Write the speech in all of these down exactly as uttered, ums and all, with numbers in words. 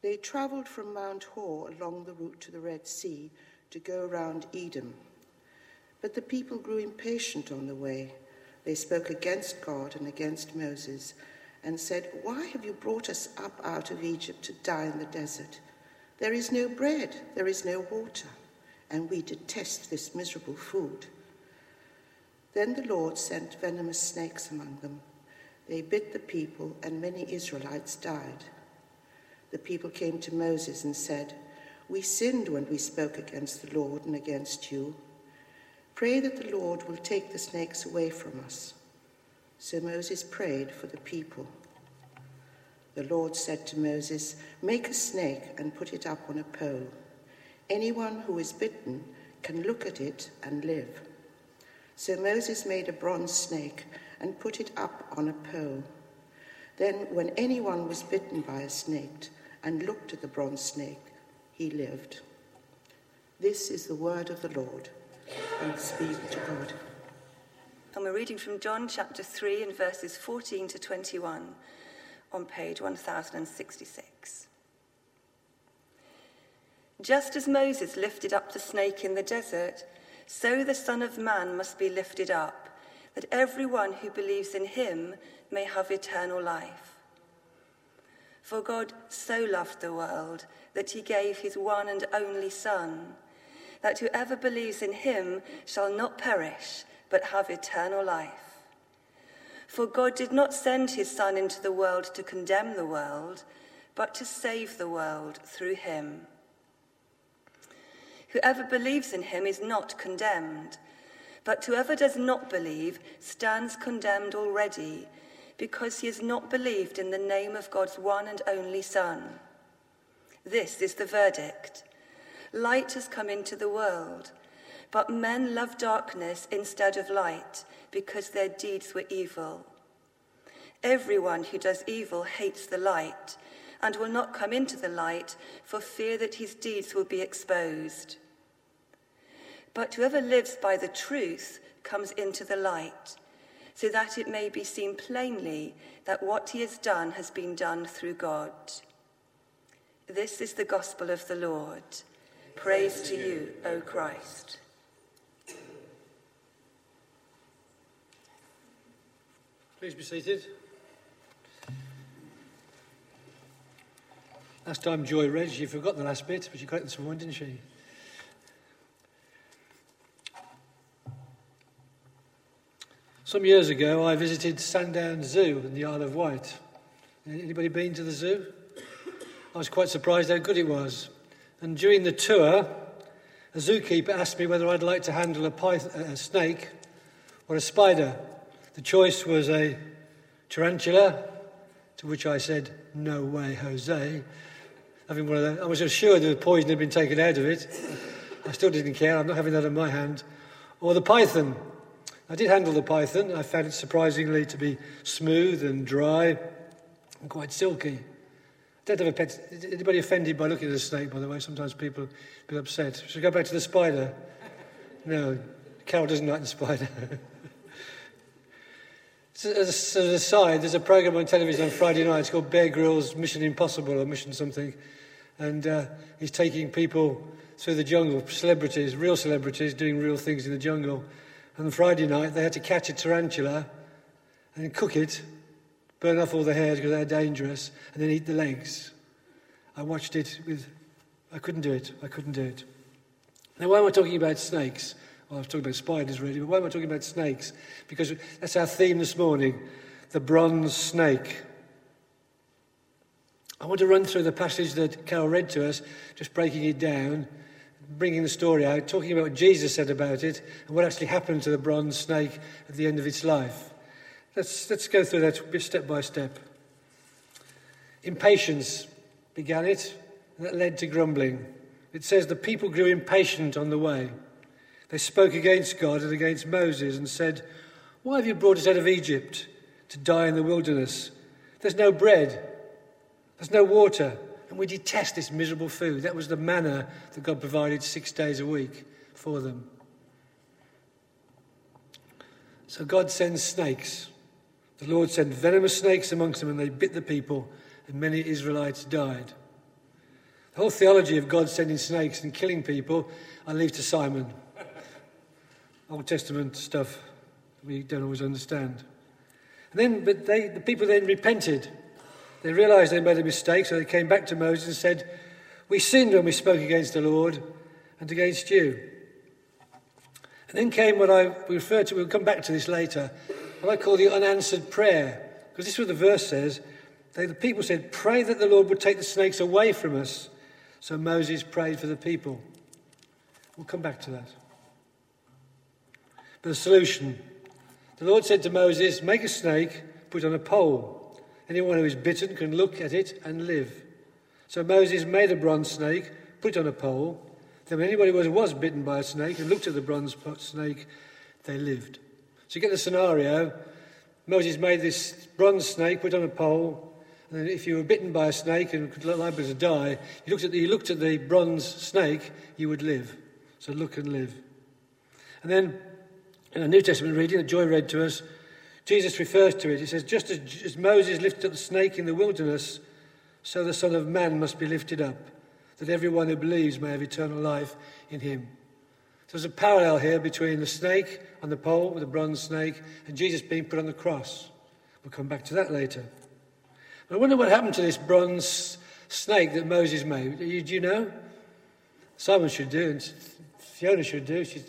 They travelled from Mount Hor along the route to the Red Sea to go round Edom. But the people grew impatient on the way. They spoke against God and against Moses and said, "Why have you brought us up out of Egypt to die in the desert? There is no bread, there is no water, and we detest this miserable food." Then the Lord sent venomous snakes among them. They bit the people, and many Israelites died. The people came to Moses and said, "We sinned when we spoke against the Lord and against you. Pray that the Lord will take the snakes away from us." So Moses prayed for the people. The Lord said to Moses, "Make a snake and put it up on a pole. Anyone who is bitten can look at it and live." So Moses made a bronze snake and put it up on a pole. Then when anyone was bitten by a snake and looked at the bronze snake, he lived. This is the word of the Lord. Thanks be to God. And we're reading from John chapter three and verses fourteen to twenty-one on page one thousand sixty-six. Just as Moses lifted up the snake in the desert, so the Son of Man must be lifted up, that everyone who believes in him may have eternal life. For God so loved the world that he gave his one and only Son, that whoever believes in him shall not perish, but have eternal life. For God did not send his Son into the world to condemn the world, but to save the world through him. Whoever believes in him is not condemned, but whoever does not believe stands condemned already, because he has not believed in the name of God's one and only Son. This is the verdict. Light has come into the world, but men love darkness instead of light, because their deeds were evil. Everyone who does evil hates the light, and will not come into the light for fear that his deeds will be exposed. But whoever lives by the truth comes into the light, so that it may be seen plainly that what he has done has been done through God. This is the gospel of the Lord. Praise to you, O Christ. Please be seated. Last time Joy read, she forgot the last bit, but she got it this morning, didn't she? Some years ago, I visited Sandown Zoo in the Isle of Wight. Anybody been to the zoo? I was quite surprised how good it was. And during the tour, a zookeeper asked me whether I'd like to handle a, python, a snake or a spider. The choice was a tarantula, to which I said, "No way, Jose." Having one of those, I was assured that the poison had been taken out of it. I still didn't care. I'm not having that in my hand. Or the python. I did handle the python. I found it surprisingly to be smooth and dry and quite silky. I don't have a pet. Anybody offended by looking at a snake, by the way? Sometimes people get upset. Should we go back to the spider? No, Carol doesn't like the spider. So as an aside, there's a programme on television on Friday night. It's called Bear Grylls Mission Impossible or Mission something. And uh, he's taking people through the jungle, celebrities, real celebrities, doing real things in the jungle. And on Friday night, they had to catch a tarantula and cook it, burn off all the hairs because they're dangerous, and then eat the legs. I watched it with... I couldn't do it. I couldn't do it. Now, why am I talking about snakes? Well, I was talking about spiders, really, but why am I talking about snakes? Because that's our theme this morning, the bronze snake. I want to run through the passage that Carol read to us, just breaking it down, bringing the story out, talking about what Jesus said about it and what actually happened to the bronze snake at the end of its life. Let's, let's go through that step by step. Impatience began it, and that led to grumbling. It says the people grew impatient on the way. They spoke against God and against Moses and said, "Why have you brought us out of Egypt to die in the wilderness? There's no bread, there's no water, and we detest this miserable food." That was the manna that God provided six days a week for them. So God sends snakes. The Lord sent venomous snakes amongst them, and they bit the people, and many Israelites died. The whole theology of God sending snakes and killing people, I leave to Simon. Old Testament stuff we don't always understand. And then, but they, the people then repented. They realised they made a mistake, so they came back to Moses and said, "We sinned when we spoke against the Lord and against you." And then came what I refer to, we'll come back to this later, what I call the unanswered prayer. Because this is what the verse says. They, the people said, "Pray that the Lord would take the snakes away from us." So Moses prayed for the people. We'll come back to that. But the solution. The Lord said to Moses, "Make a snake, put it on a pole. Anyone who is bitten can look at it and live." So Moses made a bronze snake, put it on a pole. Then when anybody was, was bitten by a snake and looked at the bronze snake, they lived. So you get the scenario. Moses made this bronze snake, put it on a pole. And then if you were bitten by a snake and could look liable to die, you looked at the, you looked at the bronze snake, you would live. So look and live. And then in a New Testament reading that Joy read to us, Jesus refers to it. He says, just as, as Moses lifted up the snake in the wilderness, so the Son of Man must be lifted up, that everyone who believes may have eternal life in him. So there's a parallel here between the snake on the pole with the bronze snake and Jesus being put on the cross. We'll come back to that later. But I wonder what happened to this bronze snake that Moses made. Do you, do you know? Simon should do, and Fiona should do. She's,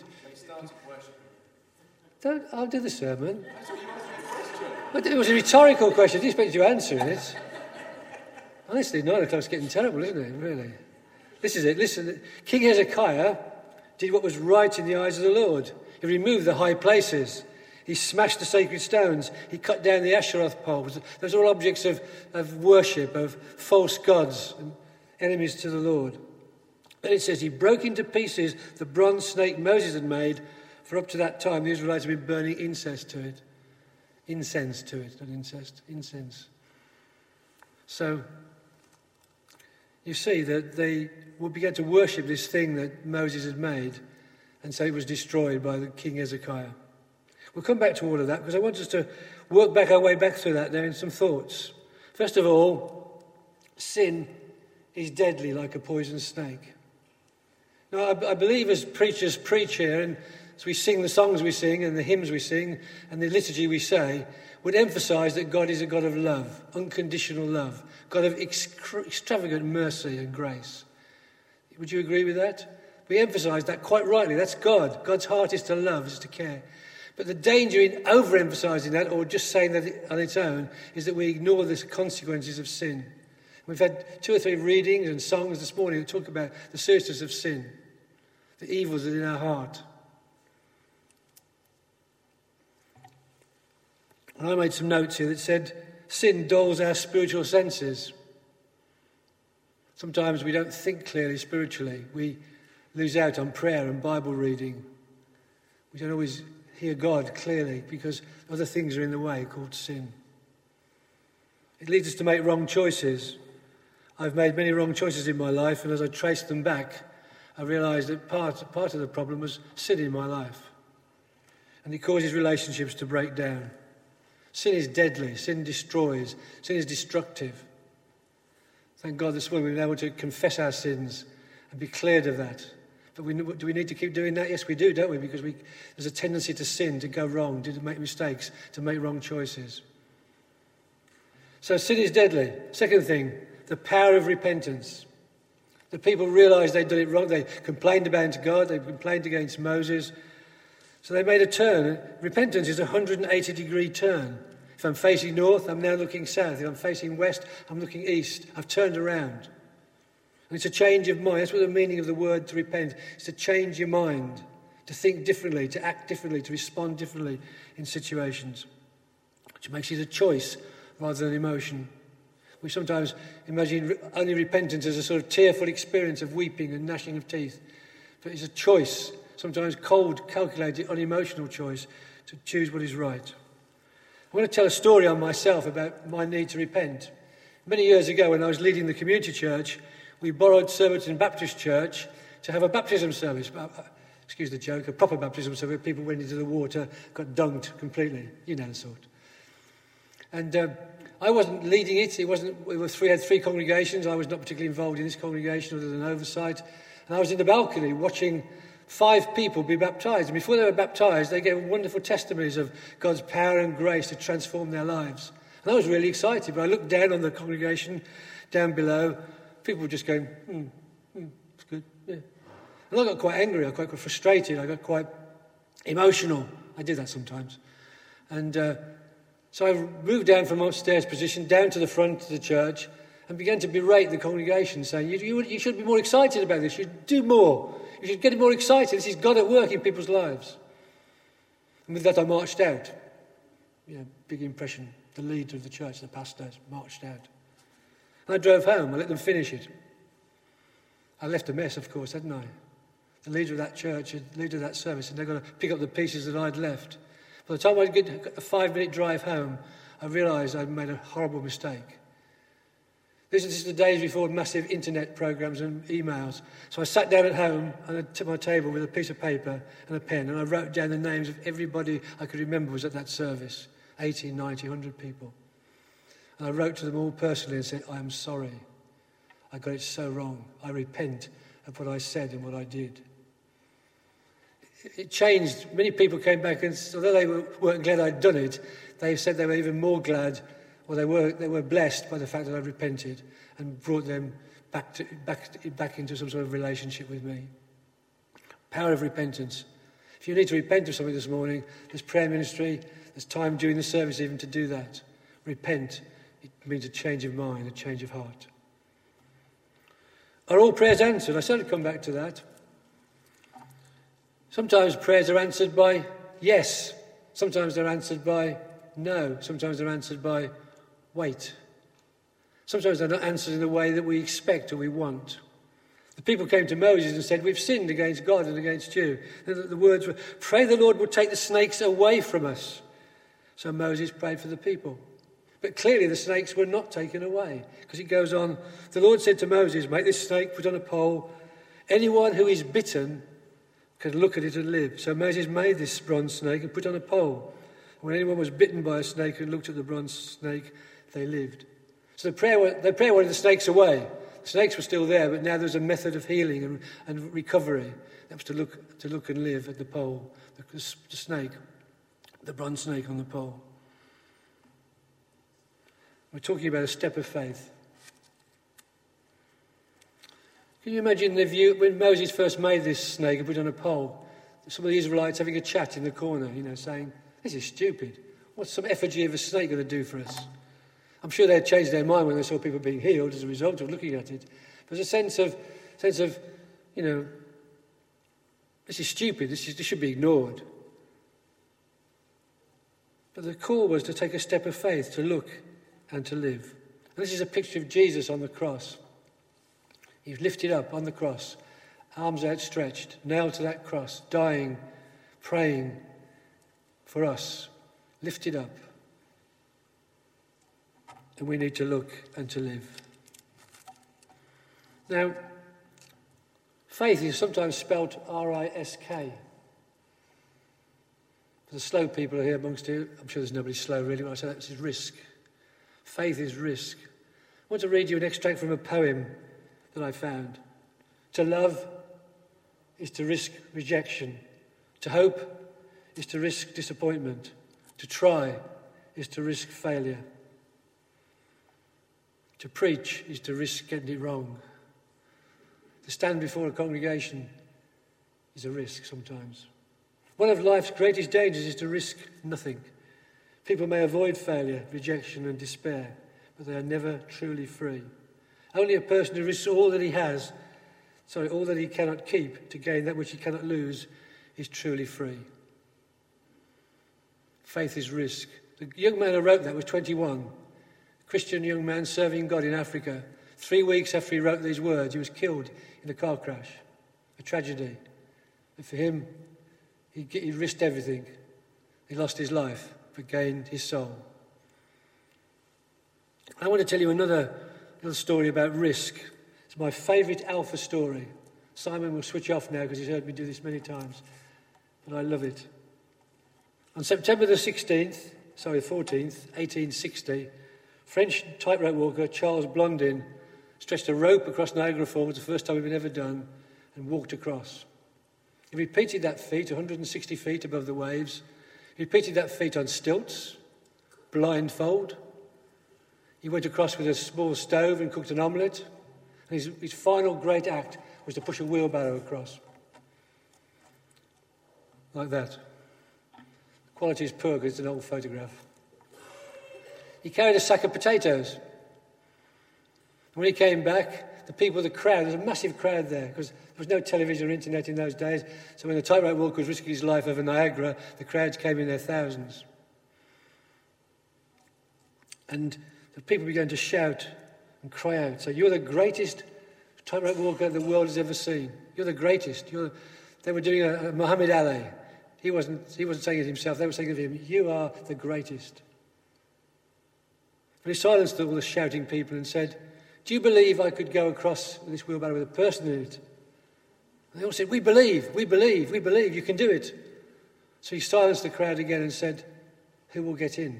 don't, I'll do the sermon. But it was a rhetorical question. I didn't expect you to answer it. Honestly, nine o'clock's getting terrible, isn't it? Really. This is it. Listen, King Hezekiah did what was right in the eyes of the Lord. He removed the high places. He smashed the sacred stones. He cut down the Asheroth poles. Those are all objects of, of worship, of false gods, and enemies to the Lord. Then it says he broke into pieces the bronze snake Moses had made, for up to that time the Israelites had been burning incense to it. Incense to it, not incest, incense. So you see that they would begin to worship this thing that Moses had made, and so it was destroyed by the King Hezekiah. We'll come back to all of that because I want us to work back our way back through that there in some thoughts. First of all, sin is deadly like a poisonous snake. Now, I, I believe as preachers preach here, and as we sing the songs we sing and the hymns we sing and the liturgy we say, would emphasise that God is a God of love, unconditional love, God of extra- extravagant mercy and grace. Would you agree with that? We emphasise that quite rightly. That's God. God's heart is to love, is to care. But the danger in overemphasising that or just saying that on its own is that we ignore the consequences of sin. We've had two or three readings and songs this morning that talk about the seriousness of sin, the evils that are in our heart. And I made some notes here that said, sin dulls our spiritual senses. Sometimes we don't think clearly spiritually. We lose out on prayer and Bible reading. We don't always hear God clearly because other things are in the way called sin. It leads us to make wrong choices. I've made many wrong choices in my life, and as I traced them back, I realised that part, part of the problem was sin in my life. And it causes relationships to break down. Sin is deadly. Sin destroys. Sin is destructive. Thank God this morning we've been able to confess our sins and be cleared of that. But we, do we need to keep doing that? Yes, we do, don't we? Because we, there's a tendency to sin, to go wrong, to make mistakes, to make wrong choices. So sin is deadly. Second thing, the power of repentance. The people realised they'd done it wrong. They complained about God. They complained against Moses. So they made a turn. Repentance is a one hundred eighty degree turn. If I'm facing north, I'm now looking south. If I'm facing west, I'm looking east. I've turned around. And it's a change of mind. That's what the meaning of the word to repent is, to change your mind, to think differently, to act differently, to respond differently in situations, which makes it a choice rather than an emotion. We sometimes imagine only repentance as a sort of tearful experience of weeping and gnashing of teeth. But it's a choice, sometimes cold, calculated, unemotional choice to choose what is right. I want to tell a story on myself about my need to repent. Many years ago, when I was leading the community church, we borrowed Surbiton Baptist Church to have a baptism service. Excuse the joke, a proper baptism service where people went into the water, got dunked completely. You know the sort. And uh, I wasn't leading it. It wasn't. We were three, had three congregations. I was not particularly involved in this congregation other than oversight. And I was in the balcony watching five people be baptised. And before they were baptised, they gave wonderful testimonies of God's power and grace to transform their lives. And I was really excited. But I looked down on the congregation, down below. People were just going, hmm, hmm, it's good, yeah. And I got quite angry. I got quite frustrated. I got quite emotional. I did that sometimes. And uh, so I moved down from upstairs position down to the front of the church and began to berate the congregation, saying, you, you, you should be more excited about this. You should do more. You should get more excited. This is God at work in people's lives. And with that, I marched out. Yeah, big impression. The leader of the church, the pastor, marched out. And I drove home. I let them finish it. I left a mess, of course, hadn't I? The leader of that church, the leader of that service, and they're going to pick up the pieces that I'd left. By the time I get a five-minute drive home, I realised I'd made a horrible mistake. This is the days before massive internet programmes and emails. So I sat down at home at my table with a piece of paper and a pen, and I wrote down the names of everybody I could remember was at that service, eighty, ninety, one hundred people. And I wrote to them all personally and said, I am sorry. I got it so wrong. I repent of what I said and what I did. It changed. Many people came back and, although they weren't glad I'd done it, they said they were even more glad, or they were they were blessed by the fact that I repented and brought them back to, back back into some sort of relationship with me. Power of repentance. If you need to repent of something this morning, there's prayer ministry. There's time during the service even to do that. Repent. It means a change of mind, a change of heart. Are all prayers answered? I said I'd come back to that. Sometimes prayers are answered by yes. Sometimes they're answered by no. Sometimes they're answered by wait. Sometimes they're not answered in the way that we expect or we want. The people came to Moses and said, we've sinned against God and against you. And the words were, pray the Lord will take the snakes away from us. So Moses prayed for the people. But clearly the snakes were not taken away. Because it goes on, the Lord said to Moses, make this snake, put on a pole. Anyone who is bitten can look at it and live. So Moses made this bronze snake and put on a pole. When anyone was bitten by a snake and looked at the bronze snake, they lived. So the prayer, the prayer wanted the snakes away. The snakes were still there, but now there's a method of healing and, and recovery. That was to look, to look and live at the pole, the, the snake, the bronze snake on the pole. We're talking about a step of faith. Can you imagine the view when Moses first made this snake and put it on a pole? Some of the Israelites having a chat in the corner, you know, saying, this is stupid. What's some effigy of a snake going to do for us? I'm sure they'd changed their mind when they saw people being healed as a result of looking at it. There's a sense of, sense of, you know, this is stupid, this, is, this should be ignored. But the call was to take a step of faith, to look and to live. And this is a picture of Jesus on the cross. He's lifted up on the cross, arms outstretched, nailed to that cross, dying, praying for us, lifted up. And we need to look and to live. Now, faith is sometimes spelt R I S K. For the slow people here amongst you, I'm sure there's nobody slow really when I say that, this is risk. Faith is risk. I want to read you an extract from a poem that I found. To love is to risk rejection. To hope is to risk disappointment. To try is to risk failure. To preach is to risk getting it wrong. To stand before a congregation is a risk sometimes. One of life's greatest dangers is to risk nothing. People may avoid failure, rejection and despair, but they are never truly free. Only a person who risks all that he has, sorry, all that he cannot keep to gain that which he cannot lose is truly free. Faith is risk. The young man who wrote that was twenty-one. A Christian young man serving God in Africa. Three weeks after he wrote these words, he was killed in a car crash. A tragedy. But for him, he, he risked everything. He lost his life, but gained his soul. I want to tell you another little story about risk. It's my favourite Alpha story. Simon will switch off now because he's heard me do this many times, but I love it. On September the sixteenth, sorry, fourteenth, eighteen sixty, French tightrope walker Charles Blondin stretched a rope across Niagara Falls, the first time it had been ever done, and walked across. He repeated that feat one hundred sixty feet above the waves. He repeated that feat on stilts, blindfold. He went across with a small stove and cooked an omelette. And his, his final great act was to push a wheelbarrow across. Like that. The quality is poor because it's an old photograph. He carried a sack of potatoes. And when he came back, the people, the crowd, there was a massive crowd there because there was no television or internet in those days. So when the tightrope walker was risking his life over Niagara, the crowds came in their thousands. And the people began to shout and cry out. So you're the greatest tightrope walker the world has ever seen. You're the greatest. You're, they were doing a, a Muhammad Ali. He wasn't, he wasn't saying it himself. They were saying it of him. You are the greatest. And he silenced all the shouting people and said, do you believe I could go across with this wheelbarrow with a person in it? And they all said, we believe, we believe, we believe, you can do it. So he silenced the crowd again and said, who will get in?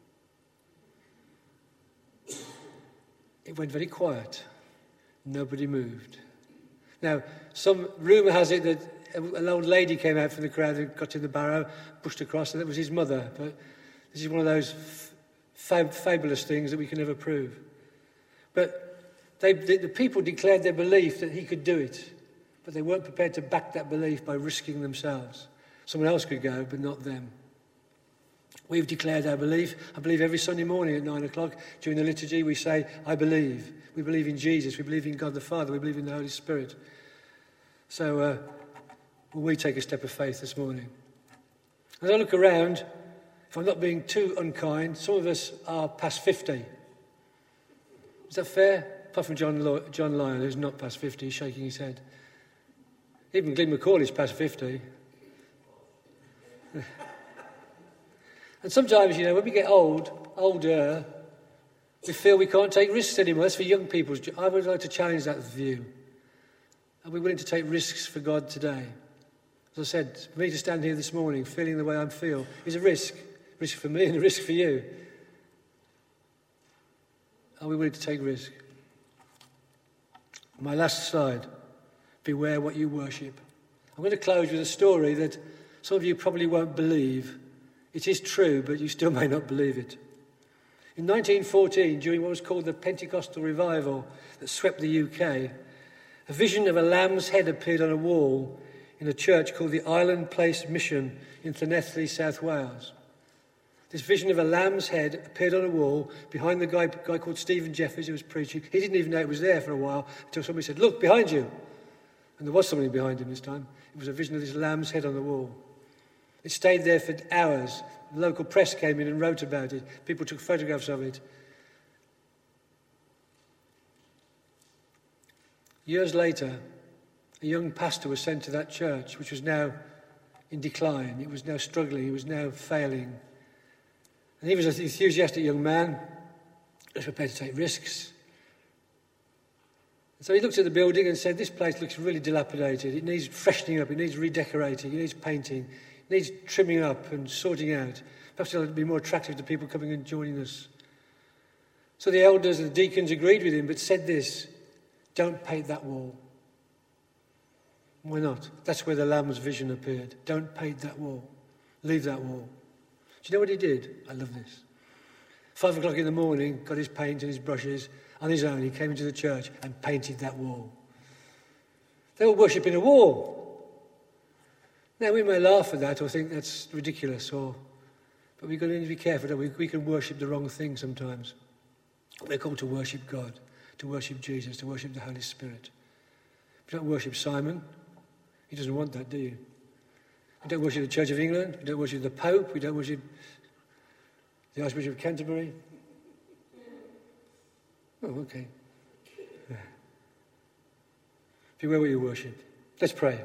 It went very quiet. Nobody moved. Now, some rumour has it that an old lady came out from the crowd and got in the barrow, pushed across, and that was his mother. But this is one of those fab- fabulous things that we can never prove. But they, the, the people declared their belief that he could do it, but they weren't prepared to back that belief by risking themselves. Someone else could go, but not them. We've declared our belief. I believe every Sunday morning at nine o'clock during the liturgy we say, I believe. We believe in Jesus. We believe in God the Father. We believe in the Holy Spirit. So uh, will we take a step of faith this morning? As I look around, if I'm not being too unkind, some of us are past fifty. Is that fair? Apart from John, Lo- John Lyon, who's not past fifty, he's shaking his head. Even Glyn McCauley's past fifty. And sometimes, you know, when we get old, older, we feel we can't take risks anymore. That's for young people's job. I would like to challenge that view. Are we willing to take risks for God today? As I said, for me to stand here this morning feeling the way I feel is a risk. A risk for me and a risk for you. Are we willing to take risk? My last slide. Beware what you worship. I'm going to close with a story that some of you probably won't believe. It is true, but you still may not believe it. In nineteen fourteen, during what was called the Pentecostal revival that swept the U K, a vision of a lamb's head appeared on a wall in a church called the Island Place Mission in Llanelli, South Wales. This vision of a lamb's head appeared on a wall behind the guy, guy called Stephen Jeffers who was preaching. He didn't even know it was there for a while until somebody said, look, behind you. And there was somebody behind him this time. It was a vision of this lamb's head on the wall. It stayed there for hours. The local press came in and wrote about it. People took photographs of it. Years later, a young pastor was sent to that church, which was now in decline. It was now struggling. It was now failing. And he was an enthusiastic young man. He was prepared to take risks. And so he looked at the building and said, this place looks really dilapidated. It needs freshening up. It needs redecorating. It needs painting. It needs trimming up and sorting out. Perhaps it'll be more attractive to people coming and joining us. So the elders and the deacons agreed with him, but said this, don't paint that wall. Why not? That's where the lamb's vision appeared. Don't paint that wall. Leave that wall. Do you know what he did? I love this. Five o'clock in the morning, got his paint and his brushes. On his own, he came into the church and painted that wall. They were worshipping a wall. Now, we may laugh at that or think that's ridiculous, or, but we've got to be careful, don't we? We can worship the wrong thing sometimes. We're called to worship God, to worship Jesus, to worship the Holy Spirit. We don't worship Simon. He doesn't want that, do you? We don't worship the Church of England. We don't worship the Pope. We don't worship the Archbishop of Canterbury. Oh, okay. Yeah. Beware what you worship. Let's pray.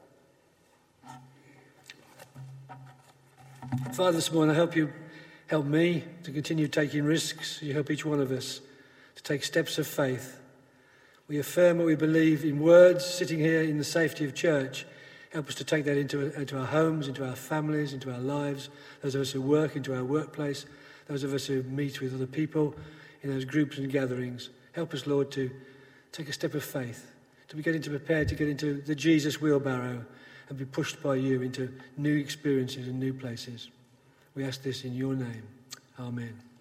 Father, this morning, I hope you help me to continue taking risks. You help each one of us to take steps of faith. We affirm what we believe in words, sitting here in the safety of church. Help us to take that into, into our homes, into our families, into our lives, those of us who work, into our workplace, those of us who meet with other people in those groups and gatherings. Help us, Lord, to take a step of faith, to be getting to prepared to get into the Jesus wheelbarrow and be pushed by you into new experiences and new places. We ask this in your name. Amen.